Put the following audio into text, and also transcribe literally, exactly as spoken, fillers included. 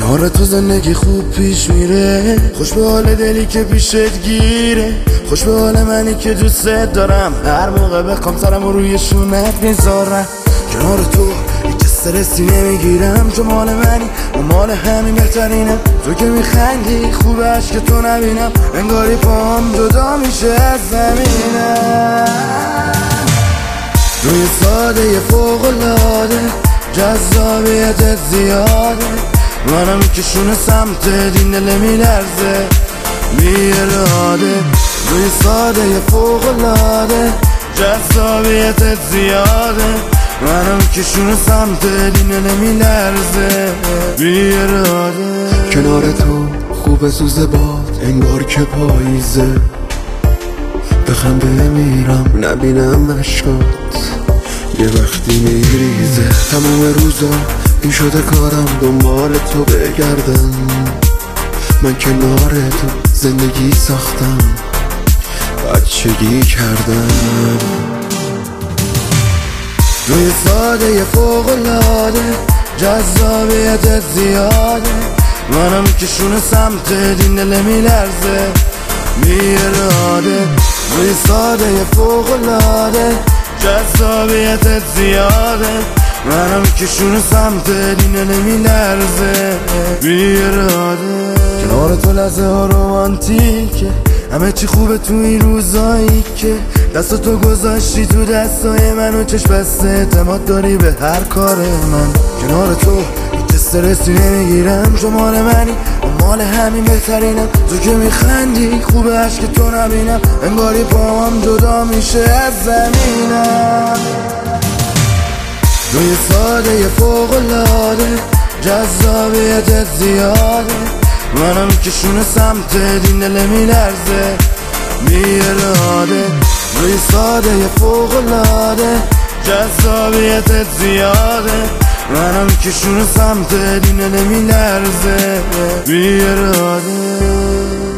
کنار تو زندگی خوب پیش میره، خوش به حال دلی که پیشت گیره، خوش به حال منی که دوست دارم، هر موقع بخوام سرمو روی شونت میذارم. کنار تو هیچ استرسی نمیگیرم، تو مال منی و مال همین بهترینم. تو که میخندی خوب عشق تو نبینم، انگاری پام جدا میشه از زمینم. روی ساده فوق‌العاده، جذابیت زیاده، منم که شونه سمت دین دل میلرزه بی اراده. روی ساده فوق‌العاده، جذابیت زیاده، منم که شونه سمت دین دل میلرزه بی اراده. کنار تو خوب سوزه باد، انگار که پاییزه، بخنده میرم نبینم عشقات یه وقتی میریزه. تمام روزا این شده کارم دنبال تو بگردم، من کنار تو زندگی ساختم، بچگی کردم. روی ساده فوق‌العاده، جذابیت زیاده، منم که شونه سمت دین دل میلرزه بی اراده. روی ساده فوق‌العاده، جذابیت زیاده، منم که شونه سمت دین دل میلرزه بی اراده. کنار تو لحظه ها رومانتیکه، همه چی خوبه تو این روزایی که دست تو گذاشتی تو دستای من و چشم بسته اعتماد داری به هر کار من. کنار تو هیچ استرسی نمیگیرم، تو مال منی و مال همین بهترینم. تو که میخندی خوب عشق تو نبینم، انگاری پاهم جدا میشه از زمینم. روی ساده فوق‌العاده، جذابیت زیاده، منم که شونه سمت دین دل میلرزه بی اراده. روی ساده فوق‌العاده، جذابیت زیاده، منم که شونه سمت دین دل میلرزه بی اراده.